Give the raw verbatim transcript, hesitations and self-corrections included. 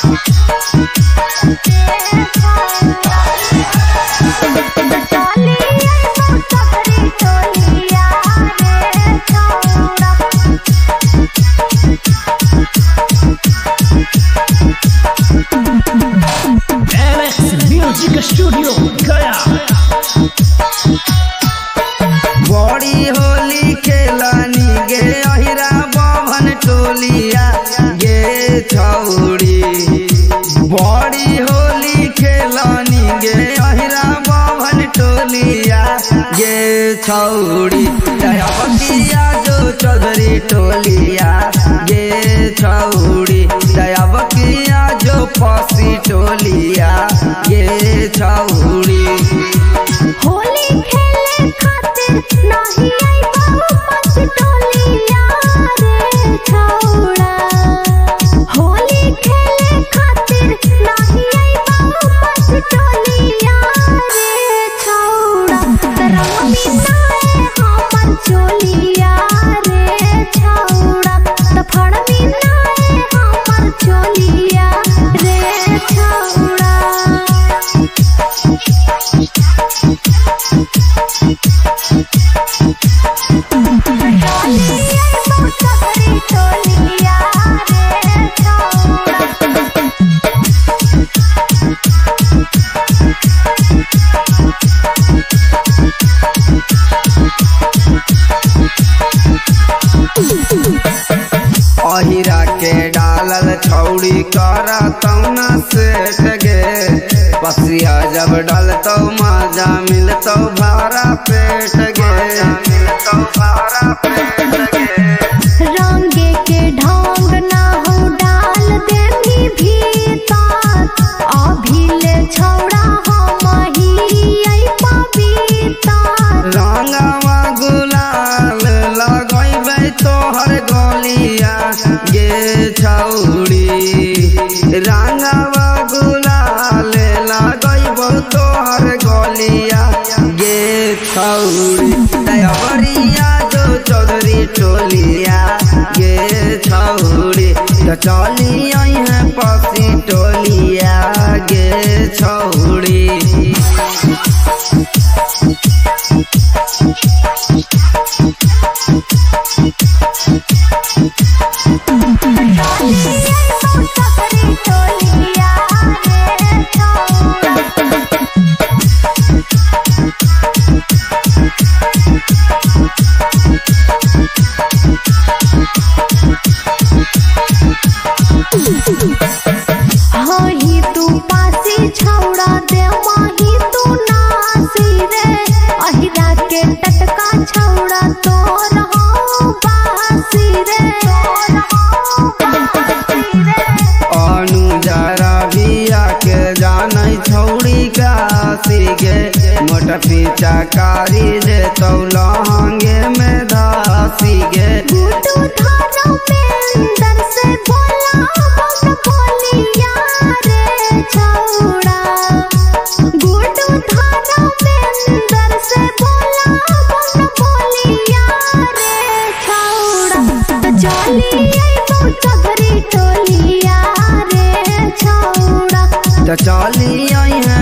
Studio गया। बड़ी होली खेलानी गे अहिरा बभन टोलिया गे छौड़ी। बड़ी होली खेलानी गे अहिरा बभन टोलिया गे छौड़ी। दयावतिया जो चौधरी टोलिया गे छौड़ी। दयावतिया जो पसी टोलिया गे छौड़ी। होली खेले खातिर नाही आई बाबू पाँच टोलिया रे छौड़ा। होली खेले खातिर नाही आई बाबू पाँच टोलिया रे छौड़ा। तरंग मिलाए हमर चोलिया रे छौड़ा। तफड़ मिलाए हमर चोलिया रे छौड़ा। अहिरा के डालल छौड़ी कर तौना सेठ गे। पसिया जब डलतौ मजा मिलतौ भारा पेट गे। मिलतौ भारा पेट गे। रंगे के ढंग ना हो डाल देनी भीतर। अभी ले छौड़ा हम ही आई पवित्र। रंगवा गुलाल लगैबै तोहर गलिया गे छौड़ी। रंगवा गुलाल लगैबौ तोहर गलिया गे छौड़ी। दयावरिया जो चौधरी टोलिया गे छौड़ी। तो चली है पसी टोलिया गे छौड़ी। ही तू पासी छौड़ा दे माही तू नासी रे। अहिरा के टटका छौड़ा तोर हो बासी रे। अनुजरा बिया के जानै छौड़ी कासी गे। मोटा पीछा कारी दे तो लहंगे में धासी गे। गुड्डू धारा में अंदर से बोला बन बोलिया रे छौड़ा। गुड्डू धारा में अंदर से बोला बन बोलिया रे छौड़ा। तो चली आई बहु चौधरी टोलिया रे छौड़ा। तो चली आई है